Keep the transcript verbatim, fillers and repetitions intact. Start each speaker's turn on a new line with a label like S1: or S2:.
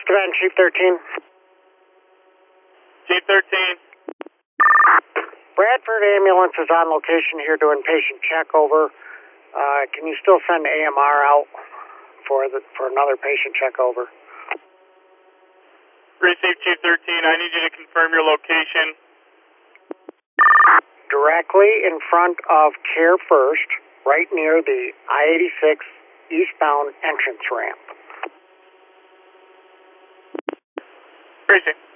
S1: Command Chief thirteen.
S2: Chief thirteen.
S1: Bradford ambulance is on location here doing patient check over. Uh, can you still send A M R out for the for another patient check over?
S2: Received Chief thirteen. I need you to confirm your location.
S1: Directly in front of Care First, right near the I eighty-six eastbound entrance ramp.
S2: Received.